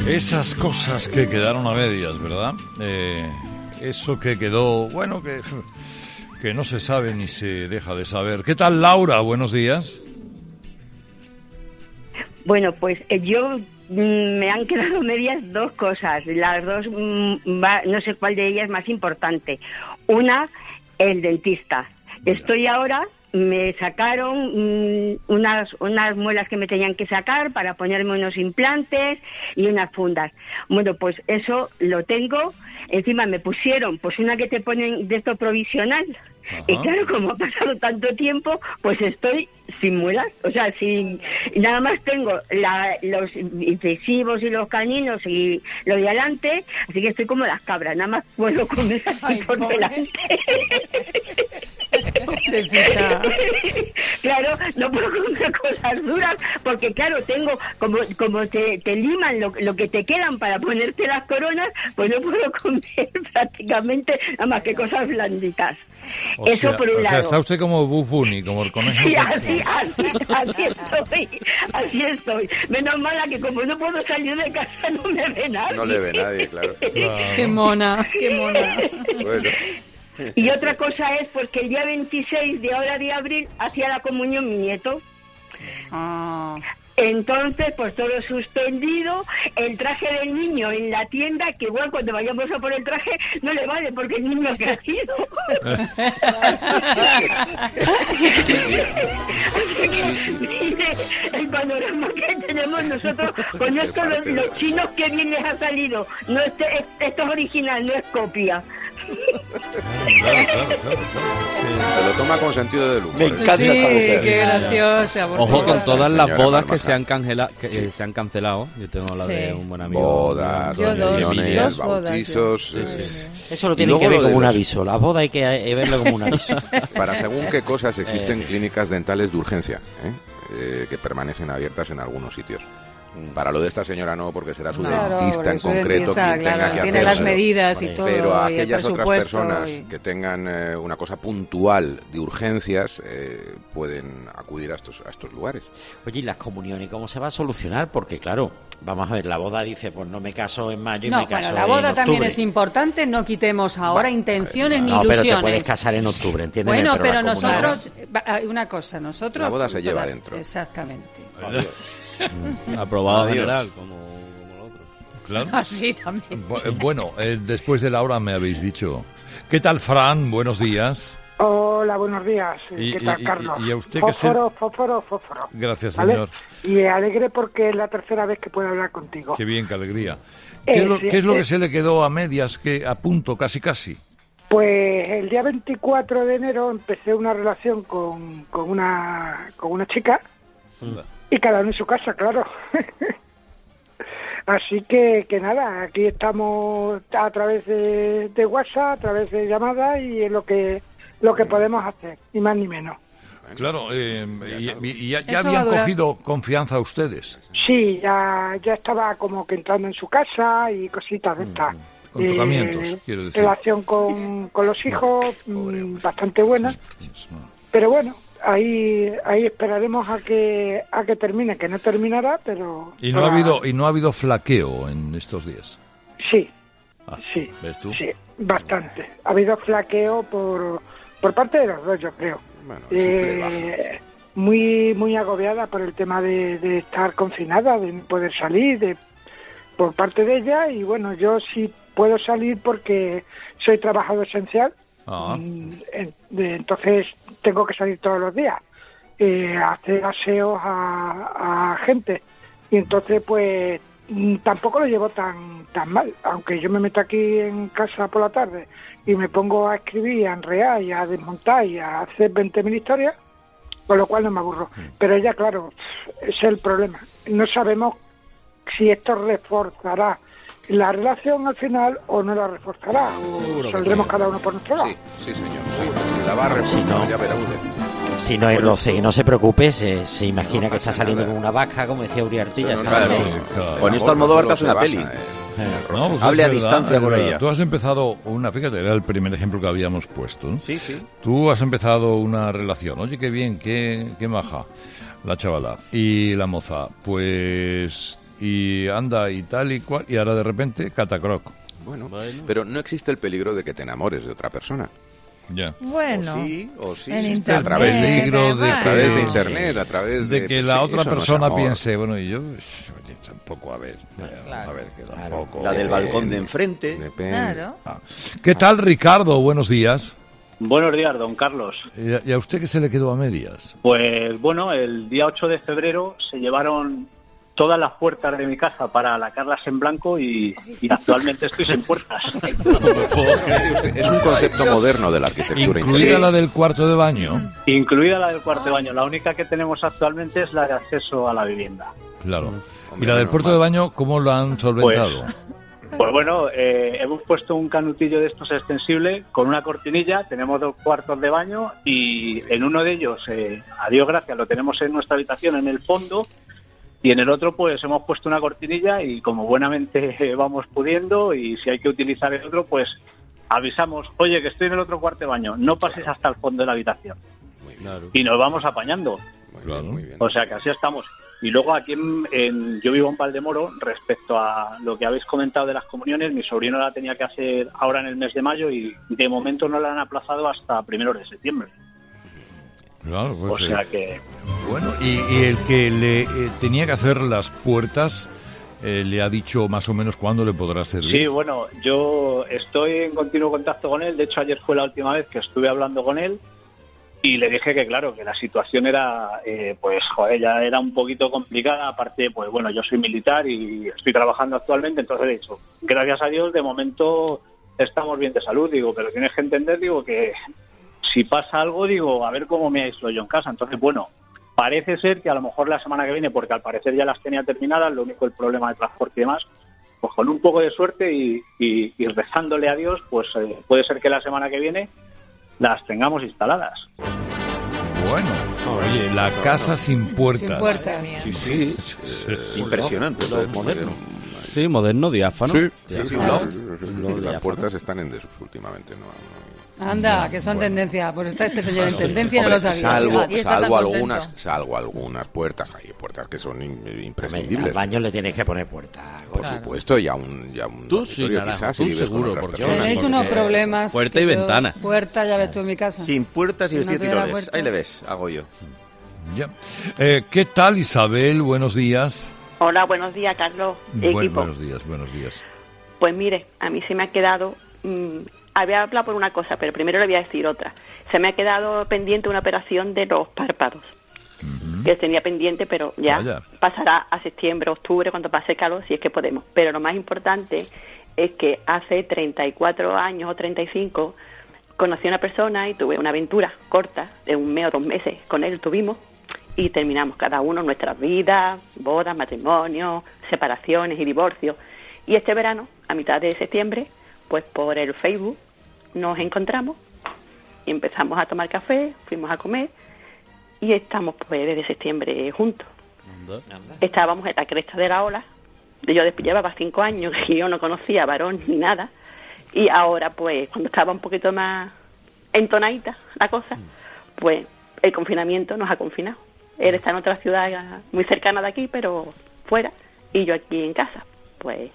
Esas cosas que quedaron a medias, ¿verdad? Eso que quedó, bueno, que no se sabe ni se deja de saber. ¿Qué tal, Laura? Buenos días. Bueno, pues yo me han quedado medias dos cosas. Las dos, no sé cuál de ellas es más importante. Una, el dentista. Estoy ahora... Me sacaron unas muelas que me tenían que sacar para ponerme unos implantes y unas fundas. Bueno, pues eso lo tengo. Encima me pusieron pues una que te ponen de esto provisional. Ajá. Y claro, como ha pasado tanto tiempo, pues estoy sin muelas. O sea, nada más tengo los incisivos y los caninos y lo de adelante. Así que estoy como las cabras. Nada más puedo comer así por delante. Claro, no puedo comer cosas duras porque claro, tengo como te liman lo que te quedan para ponerte las coronas, pues no puedo comer prácticamente nada más que cosas blanditas. Eso por un lado. O sea, está usted como Bugs Bunny, como el conejo. Sí, así estoy. Menos mala que como no puedo salir de casa no me ve nadie. No le ve nadie, claro. Qué mona. Bueno. Y otra cosa es porque el día 26 de abril hacía la comunión mi nieto. Entonces, pues todo suspendido, el traje del niño en la tienda, que igual cuando vayamos a por el traje no le vale porque el niño ha crecido. Mire, el panorama que tenemos nosotros con esto, los chinos, que bien les ha salido. No, esto es original, no es copia. Claro. Se lo toma con sentido del humor. Me encanta esta mujer. Qué graciosa. Ojo con todas las bodas que Señora se han cancelado. Yo tengo la de un buen amigo. Bodas, Yo reuniones, dos bodas, bautizos. Eso lo tiene que ver como un aviso. La boda hay que verlo como un aviso. Para según qué cosas existen clínicas dentales de urgencia, que permanecen abiertas en algunos sitios. Para lo de esta señora no, porque será su dentista en concreto quien tenga que tiene hacerlo. las medidas y todo. Pero a y el aquellas otras personas y... que tengan una cosa puntual de urgencias pueden acudir a estos lugares. Oye, ¿y las comuniones cómo se va a solucionar? Porque claro, vamos a ver, la boda dice, pues no me caso en mayo y me caso en octubre. La boda también es importante, no quitemos ahora intenciones ni ilusiones. No, pero te puedes casar en octubre, ¿entiendes? Bueno, pero nosotros, una cosa, nosotros... La boda se lleva adentro. Exactamente. Adiós. Aprobado general, como el otro. Claro. Así también. Bueno, después de la hora me habéis dicho. ¿Qué tal, Fran? Buenos días. Hola, buenos días. ¿Qué tal, Carlos? Y a usted fósforo. Gracias, ¿vale? señor. Y alegre porque es la tercera vez que puedo hablar contigo. Qué bien, qué alegría. ¿Qué es lo que se le quedó a medias, que a punto, casi? Pues el día 24 de enero empecé una relación con una chica. Y cada uno en su casa, claro. Así que nada, aquí estamos a través de WhatsApp, a través de llamadas, y es lo que podemos hacer, ni más ni menos. Claro, y ya habían cogido confianza ustedes. Sí, ya estaba como que entrando en su casa y cositas de estas. Con tocamientos, quiero decir. Relación con los hijos bastante buena, pero bueno. Ahí esperaremos a que termine, que no terminará, pero... ¿Y no ha habido flaqueo en estos días? Sí, sí. ¿Ves tú? Sí, bastante. Ha habido flaqueo por parte de los dos, yo creo. Bueno, muy agobiada por el tema de estar confinada, de no poder salir, por parte de ella, y bueno, yo sí puedo salir porque soy trabajador esencial. Entonces tengo que salir todos los días a hacer aseos a gente, y entonces pues tampoco lo llevo tan mal, aunque yo me meto aquí en casa por la tarde y me pongo a escribir, a enrear y a desmontar y a hacer 20.000 historias, con lo cual no me aburro. Pero ella, claro, ese es el problema, no sabemos si esto reforzará la relación al final o no la reforzará, o saldremos cada uno por nuestro lado. Sí, señor. Si la va a reforzar, ya verá usted. Si no hay roce, no se preocupe, se imagina que está saliendo con una vaca, como decía Uriarte, y ya está. Con esto Almodóvar te hace una peli. Hable a distancia con ella. Tú has empezado fíjate, era el primer ejemplo que habíamos puesto, ¿no? Sí. Tú has empezado una relación. Oye, qué bien, qué maja la chavala. Y la moza, pues y anda y tal y cual, y ahora de repente catacroc. Bueno, pero no existe el peligro de que te enamores de otra persona. Ya. Bueno, o sí, en internet, a través de internet, a través de que la otra persona no piense, bueno, y yo tampoco, a ver, que tampoco. La del balcón de enfrente. Claro. ¿Qué tal, Ricardo? Buenos días. Buenos días, don Carlos. ¿Y a usted qué se le quedó a medias? Pues bueno, el día 8 de febrero se llevaron todas las puertas de mi casa para lacarlas en blanco y actualmente estoy sin puertas. Es un concepto moderno de la arquitectura. ¿Incluida la del cuarto de baño? Incluida la del cuarto de baño. La única que tenemos actualmente es la de acceso a la vivienda. Claro. ¿Y la del puerto de baño cómo lo han solventado? Pues bueno, hemos puesto un canutillo de estos extensible con una cortinilla. Tenemos 2 cuartos de baño y en uno de ellos, a Dios gracias, lo tenemos en nuestra habitación en el fondo. Y en el otro, pues hemos puesto una cortinilla y como buenamente vamos pudiendo, y si hay que utilizar el otro, pues avisamos, oye, que estoy en el otro cuarto de baño, no pases hasta el fondo de la habitación. Y nos vamos apañando. Muy bien. O sea que así estamos. Y luego aquí yo vivo en Valdemoro, respecto a lo que habéis comentado de las comuniones, mi sobrino la tenía que hacer ahora en el mes de mayo y de momento no la han aplazado hasta primeros de septiembre. Claro, pues, o sea que... Bueno, y el que le tenía que hacer las puertas, ¿le ha dicho más o menos cuándo le podrá servir? Sí, bueno, yo estoy en continuo contacto con él. De hecho, ayer fue la última vez que estuve hablando con él y le dije que, claro, que la situación era, ya era un poquito complicada. Aparte, pues bueno, yo soy militar y estoy trabajando actualmente, entonces he dicho, gracias a Dios, de momento estamos bien de salud, digo, pero tienes que entender, digo, que... Si pasa algo, digo, a ver cómo me aíslo yo en casa. Entonces, bueno, parece ser que a lo mejor la semana que viene, porque al parecer ya las tenía terminadas, lo único el problema de transporte y demás, pues con un poco de suerte y rezándole a Dios, pues puede ser que la semana que viene las tengamos instaladas. Bueno, oye, la casa sin puertas. Sin puertas. Sí. Impresionante, todo moderno. Sí, moderno, diáfano. Sí, las puertas están en desuso últimamente, ¿no? Anda, que son tendencia. Pues está este señor en tendencia, Hombre, no lo sabía. Salvo algunas puertas, hay puertas que son imprescindibles. Al baño le tienes que poner puerta. Por supuesto, ya un tú sí, quizás, tú seguro, porque tenéis unos problemas. Puerta y ventana. Puerta, ya ves tú en mi casa. Sin puertas y vestido tiroles. Ahí le ves, hago yo. Ya. ¿Qué tal, Isabel? Buenos días. Hola, buenos días, Carlos. Buenos días. Pues mire, a mí se me ha quedado... había hablado por una cosa, pero primero le voy a decir otra. Se me ha quedado pendiente una operación de los párpados, que tenía pendiente, pero ya pasará a septiembre, octubre, cuando pase calor, si es que podemos. Pero lo más importante es que hace 34 años o 35 conocí a una persona y tuve una aventura corta, de 1 mes o 2 meses con él tuvimos, y terminamos cada uno nuestras vidas, bodas, matrimonios, separaciones y divorcios. Y este verano, a mitad de septiembre, pues por el Facebook nos encontramos y empezamos a tomar café, fuimos a comer y estamos pues desde septiembre juntos. Estábamos en la cresta de la ola. Yo llevaba 5 años y yo no conocía varón ni nada, y ahora pues cuando estaba un poquito más entonadita la cosa, pues el confinamiento nos ha confinado. Él está en otra ciudad muy cercana de aquí, pero fuera, y yo aquí en casa. Pues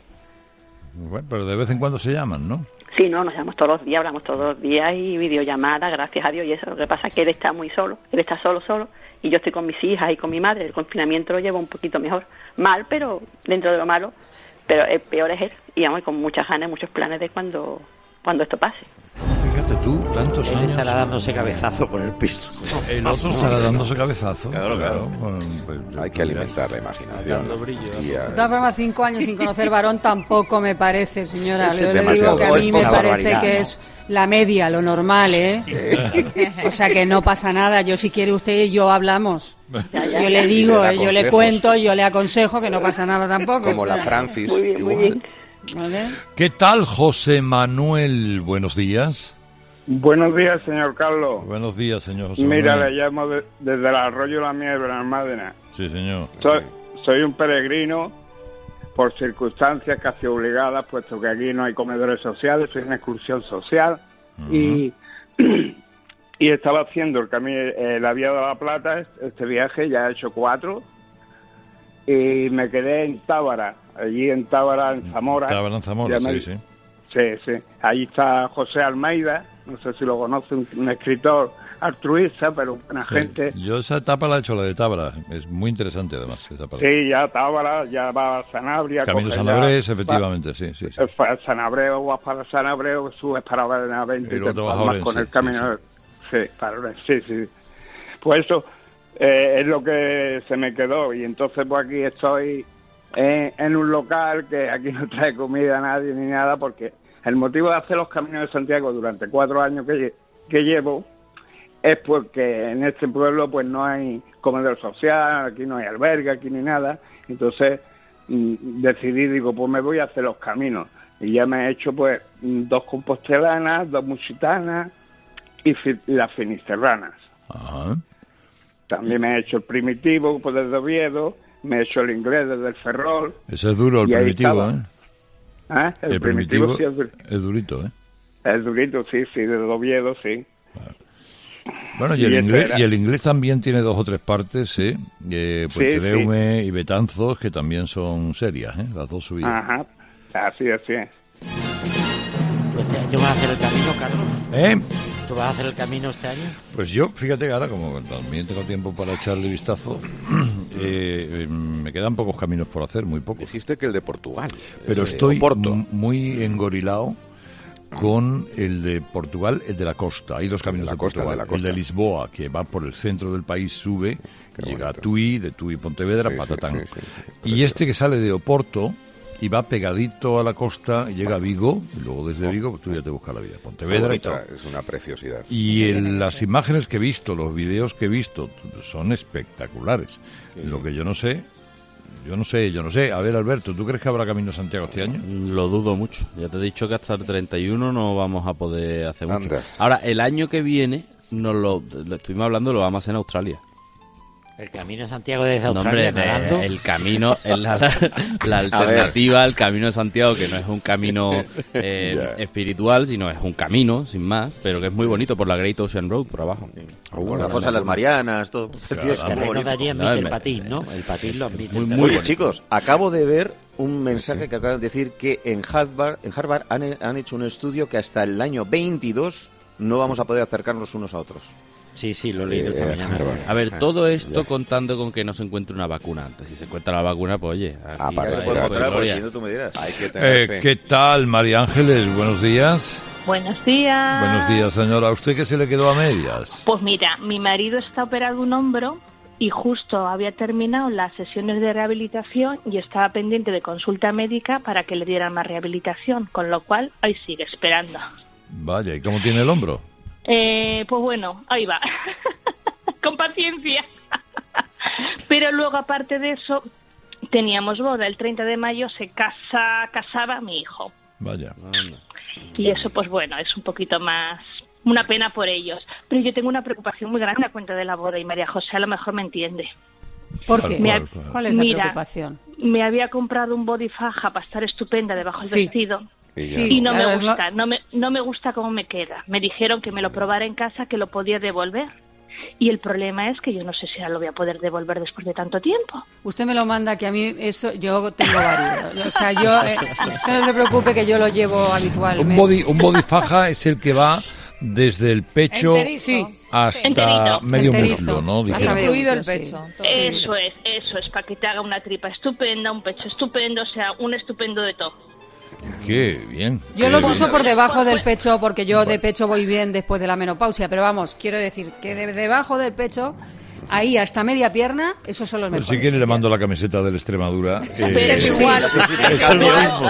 bueno, pero de vez en cuando se llaman, ¿no? Sí, no, nos llamamos todos los días, hablamos todos los días y videollamadas, gracias a Dios, y eso. Lo que pasa es que él está muy solo, él está solo, y yo estoy con mis hijas y con mi madre. El confinamiento lo llevo un poquito mejor, mal, pero dentro de lo malo, pero el peor es él, y vamos con muchas ganas, muchos planes de cuando esto pase. Fíjate tú, tantos años. Él estará dándose cabezazo por el piso. El otro estará dándose cabezazo. Claro. Bueno, pues, hay que alimentar la imaginación. De todas formas, 5 años sin conocer varón tampoco me parece, señora. Yo le digo que a mí me parece que es la media, lo normal, ¿eh? O sea que no pasa nada. Yo, si quiere usted y yo hablamos. Yo le digo, yo le cuento, yo le aconsejo que no pasa nada tampoco. Como la Francis. Muy bien. ¿Vale? ¿Qué tal, José Manuel? Buenos días. Buenos días, señor Carlos. Buenos días, señor José Mira, Manuel. le llamo desde el Arroyo La Miel, Benalmádena. Sí, señor. Soy un peregrino por circunstancias casi obligadas, puesto que aquí no hay comedores sociales, soy una excursión social y estaba haciendo el camino, la Vía de la Plata, este viaje, ya he hecho 4, y me quedé en Tábara, allí en Tábara, en Zamora. Tábara, en Zamora, sí. Sí. Ahí está José Almeida, no sé si lo conoce, un escritor altruista, pero buena gente. Yo esa etapa la he hecho, la de Tábara, es muy interesante además. Esa parte. Sí, ya Tábara, ya va a Sanabria. Camino Sanabres, efectivamente, sí. Sanabreo, vas para Sanabreo, subes para Benavente, y luego te vas a Orense, con el camino. Sí, para Orense, sí. Pues eso es lo que se me quedó, y entonces pues aquí estoy en un local que aquí no trae comida a nadie ni nada, porque el motivo de hacer los Caminos de Santiago durante 4 años que llevo es porque en este pueblo pues no hay comedor social, aquí no hay albergue, aquí ni nada. Entonces decidí, digo, pues me voy a hacer los caminos. Y ya me he hecho pues 2 compostelanas, 2 musitanas y las finisterranas. Ajá. También me he hecho el primitivo pues desde Oviedo, me he hecho el inglés desde el Ferrol. Ese es duro, el primitivo, El primitivo sí es durito, Es durito, sí, desde Oviedo, sí. Claro. Bueno, y el inglés también tiene 2 o 3 partes, Puente Deume y Betanzos, que también son serias, las 2 subidas. Ajá, así es. ¿Tú este año vas a hacer el camino, Carlos? ¿Tú vas a hacer el camino este año? Pues yo, fíjate, ahora como también tengo tiempo para echarle vistazo, me quedan pocos caminos por hacer, muy pocos. Dijiste que el de Portugal. Pero estoy muy engorilado con el de Portugal, el de la costa. Hay 2 caminos de Portugal. El de Lisboa, que va por el centro del país, sube, llega a Tui, de Tui Pontevedra, Patatán. Y este que sale de Oporto y va pegadito a la costa, y llega a Vigo, y luego desde Vigo pues tú ya te buscas la vida. Pontevedra y todo. Es una preciosidad. Y las imágenes que he visto, los videos que he visto, son espectaculares. Lo que yo no sé. A ver, Alberto, ¿tú crees que habrá Camino Santiago este año? Lo dudo mucho. Ya te he dicho que hasta el 31 no vamos a poder hacer mucho. Anda. Ahora, el año que viene, lo estuvimos hablando, lo vamos a hacer en Australia. ¿El Camino de Santiago desde Australia nadando? El camino, la alternativa al Camino de Santiago, que no es un camino espiritual, sino es un camino, sin más, pero que es muy bonito por la Great Ocean Road, por abajo. La fosa de las Marianas, todo. El terreno de allí admite el patín, ¿no? El patín lo admite. Muy bien, chicos, acabo de ver un mensaje que acaban de decir que en Harvard han hecho un estudio que hasta el año 22 no vamos a poder acercarnos unos a otros. Sí, lo he leído esta mañana. A ver, todo esto contando con que no se encuentre una vacuna antes. Si se encuentra la vacuna, pues oye... Hay que tener fe. ¿Qué tal, María Ángeles? Buenos días. Buenos días. Buenos días, señora. ¿A usted qué se le quedó a medias? Pues mira, mi marido está operado un hombro y justo había terminado las sesiones de rehabilitación y estaba pendiente de consulta médica para que le dieran más rehabilitación, con lo cual ahí sigue esperando. Vaya, ¿y cómo tiene el hombro? Pues bueno, ahí va, con paciencia. Pero luego, aparte de eso, teníamos boda. El 30 de mayo se casaba mi hijo. Vaya. Y eso, pues bueno, es un poquito más... Una pena por ellos. Pero yo tengo una preocupación muy grande a cuenta de la boda y María José a lo mejor me entiende. ¿Por qué? ¿Cuál es la preocupación? Me había comprado un body faja para estar estupenda debajo del vestido. Y no me gusta, no me gusta cómo me queda. Me dijeron que me lo probara en casa, que lo podía devolver. Y el problema es que yo no sé si lo voy a poder devolver después de tanto tiempo. Usted me lo manda, que a mí eso, yo tengo varios. O sea, usted no se preocupe que yo lo llevo habitualmente. Un body faja es el que va desde el pecho hasta medio muslo, ¿no? Incluido el pecho. Eso es, para que te haga una tripa estupenda, un pecho estupendo, o sea, un estupendo de todo. Qué bien. Yo los uso por debajo del pecho porque yo de pecho voy bien después de la menopausia, pero vamos, quiero decir que debajo del pecho, ahí hasta media pierna, esos son los mejores. Si quiere le mando la camiseta de la Extremadura. Es igual. Es lo mismo.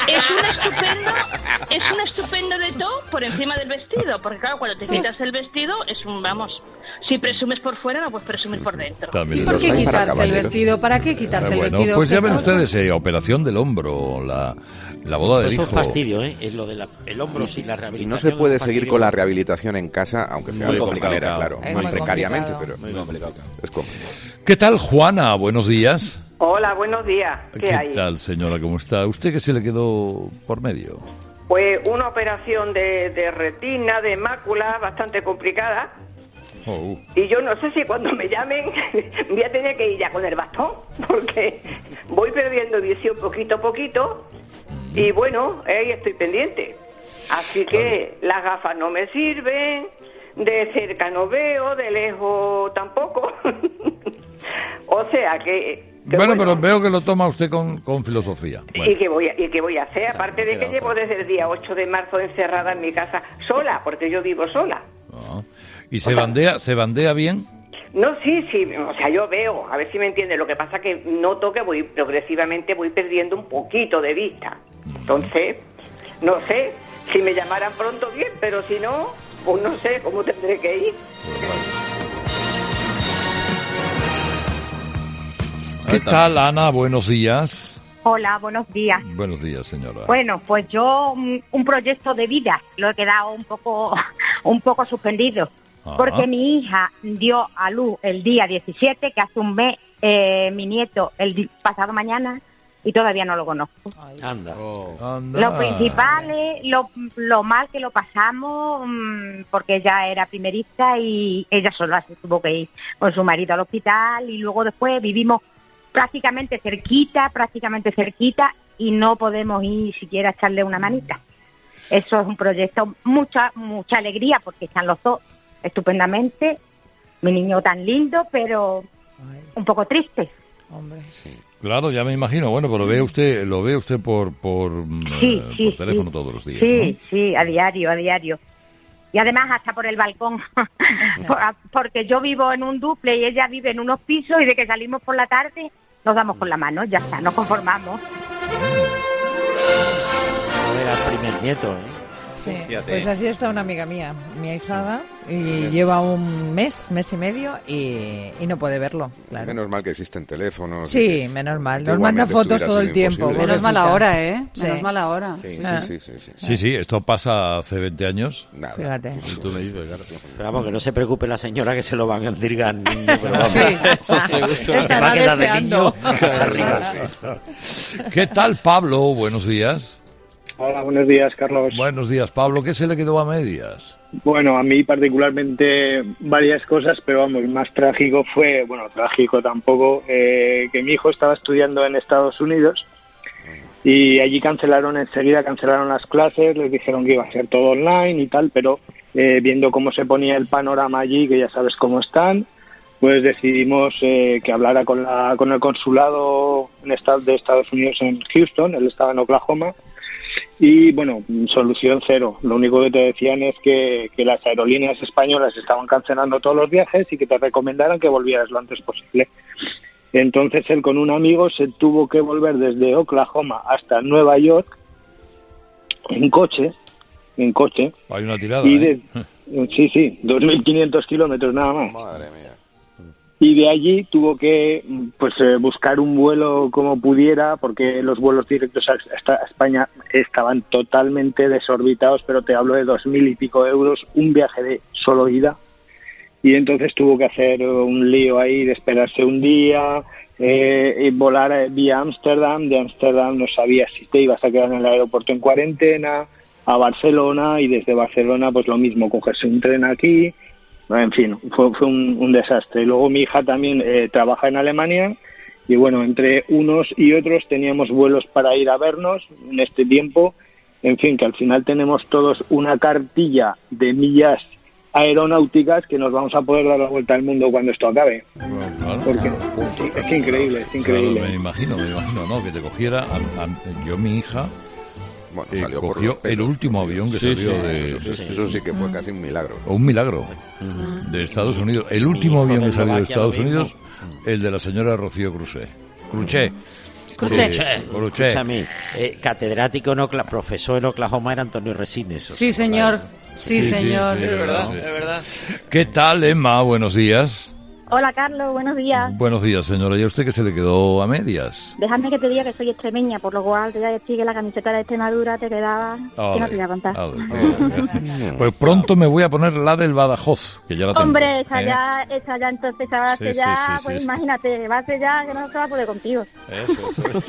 Es un estupendo de todo por encima del vestido, porque claro, cuando te quitas el vestido es un, vamos, si presumes por fuera no puedes presumir por dentro. ¿Y por qué quitarse el vestido? ¿Para qué quitarse el vestido? Pues ya ven ustedes, operación del hombro, la boda del hijo. Es un fastidio, es lo del hombro sin la rehabilitación. Y no se puede seguir con la rehabilitación en casa, aunque sea de otra manera, claro, más precariamente, pero muy complicado. Es complicado. ¿Qué tal, Juana? Buenos días. Hola, buenos días. ¿Qué hay? ¿Qué tal, señora? ¿Cómo está? ¿Usted qué se le quedó por medio? Pues una operación de retina, de mácula, bastante complicada. Y yo no sé si cuando me llamen voy a tener que ir ya con el bastón, porque voy perdiendo visión poquito a poquito y bueno, ahí estoy pendiente. Así que las gafas no me sirven, de cerca no veo, de lejos tampoco. O sea que bueno, pero veo que lo toma usted con filosofía. Bueno. ¿Y qué voy a hacer? Aparte de que llevo desde el día 8 de marzo encerrada en mi casa sola, porque yo vivo sola. ¿Y se bandea bien? No, sí, o sea, yo veo, a ver si me entiende. Lo que pasa que noto que progresivamente voy perdiendo un poquito de vista. Entonces, no sé, si me llamaran pronto bien, pero si no, pues no sé cómo tendré que ir. ¿Qué tal, Ana? Buenos días. Hola, buenos días. Buenos días, señora. Bueno, pues yo un proyecto de vida lo he quedado un poco suspendido. Porque mi hija dio a luz el día 17, que hace un mes, mi nieto el pasado mañana, y todavía no lo conozco. Anda. Lo principal es lo mal que lo pasamos, porque ella era primerista y ella sola se tuvo que ir con su marido al hospital, y luego después vivimos prácticamente cerquita, y no podemos ir siquiera a echarle una manita. Eso es un proyecto, mucha alegría, porque están los dos estupendamente, mi niño tan lindo, pero un poco triste. Hombre, sí. Claro, ya me imagino. Bueno, pero lo ve usted por teléfono todos los días. Sí, ¿no? sí, a diario. Y además hasta por el balcón, porque yo vivo en un duple y ella vive en unos pisos, y de que salimos por la tarde nos damos con la mano, ya está, nos conformamos. A ver al primer nieto, ¿eh? Sí, pues así está una amiga mía, mi ahijada, y lleva un mes y medio y no puede verlo, claro. Menos mal que existen teléfonos. Sí, menos mal. Nos manda fotos todo el tiempo. Menos mal ahora, ¿eh? Menos mal ahora. Sí, esto pasa hace 20 años. Nada. Fíjate. Tú me dices, claro. Pero vamos, que no se preocupe la señora, que se lo van a decir al niño, pero vamos, eso seguro. Se va a quedar de niño hasta arriba. ¿Qué tal, Pablo? Buenos días. Hola, buenos días, Carlos. Buenos días, Pablo. ¿Qué se le quedó a medias? Bueno, a mí particularmente varias cosas, pero vamos, más trágico fue, bueno, trágico tampoco, que mi hijo estaba estudiando en Estados Unidos y allí enseguida cancelaron las clases, les dijeron que iba a ser todo online y tal, pero viendo cómo se ponía el panorama allí, que ya sabes cómo están, pues decidimos que hablara con el consulado de Estados Unidos en Houston, él estaba en Oklahoma. Y bueno, solución cero. Lo único que te decían es que las aerolíneas españolas estaban cancelando todos los viajes y que te recomendaran que volvieras lo antes posible. Entonces él con un amigo se tuvo que volver desde Oklahoma hasta Nueva York en coche. Hay una tirada. Y sí, 2.500 kilómetros nada más. Madre mía. Y de allí tuvo que buscar un vuelo como pudiera, porque los vuelos directos a España estaban totalmente desorbitados, pero te hablo de 2.000 y pico euros, un viaje de solo ida. Y entonces tuvo que hacer un lío ahí de esperarse un día, y volar vía Ámsterdam. De Ámsterdam no sabía si te ibas a quedar en el aeropuerto en cuarentena, a Barcelona, y desde Barcelona pues lo mismo, cogerse un tren aquí. En fin, fue un desastre. Y luego mi hija también trabaja en Alemania y bueno, entre unos y otros teníamos vuelos para ir a vernos en este tiempo. En fin, que al final tenemos todos una cartilla de millas aeronáuticas que nos vamos a poder dar la vuelta al mundo cuando esto acabe. Claro, porque es increíble, es increíble. Claro, me imagino, ¿no? Que te cogiera, yo mi hija... Bueno, cogió el último avión que salió de... Eso sí que fue casi un milagro. Un milagro de Estados Unidos. El último avión que salió de Estados Unidos, el de la señora Rocío Cruzé. Escúchame, catedrático, profesor en Oklahoma era Antonio Resines. Sí, señor. Sí, señor. Es verdad. ¿Qué tal, Emma? Buenos días. Hola, Carlos, buenos días. Buenos días, señora. ¿Y a usted que se le quedó a medias? Déjame que te diga que soy extremeña, por lo cual te voy a decir que la camiseta de Extremadura te quedaba... que no te voy a contar. Pues pronto me voy a poner la del Badajoz, que ya la tengo. Hombre, esa ya, entonces, esa base ya, pues imagínate, base ya que no se va a poder contigo. Eso.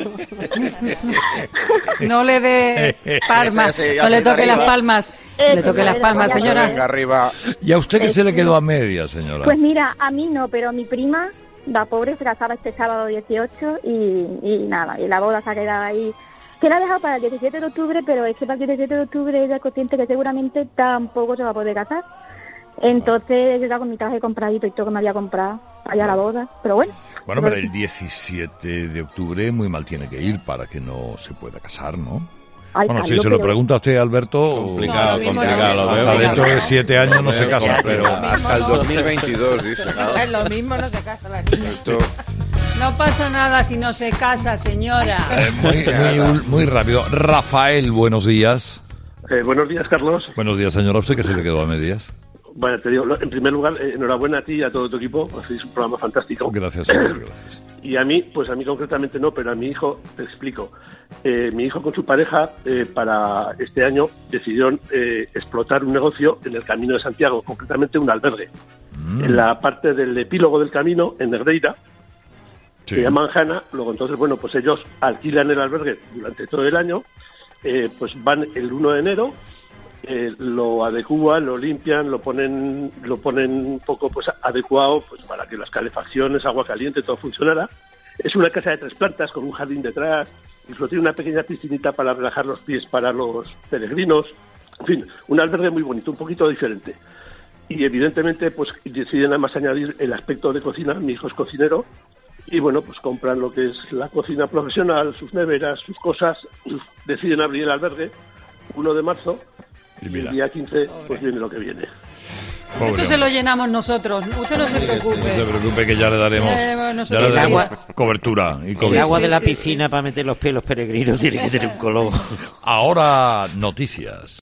No le dé palmas, no le toque las palmas. Le toque las palmas, señora. Venga arriba. ¿Y a usted que se le quedó a medias, señora? Pues mira, a mí no, pero a mi prima, la pobre, se casaba este sábado 18 y nada, y la boda se ha quedado ahí. Que la ha dejado para el 17 de octubre, pero es que para el 17 de octubre ella es consciente que seguramente tampoco se va a poder casar. Entonces yo ya con mi traje compradito y todo que me había comprado allá a la boda, pero bueno. Bueno, pero el 17 de octubre muy mal tiene que ir para que no se pueda casar, ¿no? Ay, bueno, Carlos, si se lo pregunta a usted, Alberto, complicado. Hasta dentro de 7 años no se casa, pero hasta el 2022, dice. Es lo mismo, no se casa la niña. No pasa nada si no se casa, señora. Muy rápido. Rafael, buenos días. Buenos días, Carlos. Buenos días, señora. ¿Usted que se le quedó a medias? Bueno, te digo, en primer lugar, enhorabuena a ti y a todo tu equipo. Hacéis un programa fantástico. Gracias, señor, gracias. Y a mí concretamente no, pero a mi hijo, te explico. Mi hijo con su pareja, para este año, decidieron explotar un negocio en el Camino de Santiago, concretamente un albergue. En la parte del epílogo del camino, en Negreira, se llama Jana. Luego, entonces, bueno, pues ellos alquilan el albergue durante todo el año, pues van el 1 de enero, lo adecúan, lo limpian, lo ponen un poco pues adecuado pues para que las calefacciones, agua caliente, todo funcionara. Es una casa de 3 plantas con un jardín detrás, incluso tiene una pequeña piscinita para relajar los pies para los peregrinos. En fin, un albergue muy bonito, un poquito diferente. Y evidentemente pues deciden además añadir el aspecto de cocina. Mi hijo es cocinero y bueno, pues compran lo que es la cocina profesional, sus neveras, sus cosas. Deciden abrir el albergue 1 de marzo. Y el día 15, pues viene lo que viene. Pobre Eso se lo llenamos nosotros. Usted no se preocupe. No se preocupe que ya le daremos, cobertura. El agua de la piscina para meter los pies los peregrinos tiene que tener un color. Ahora, noticias.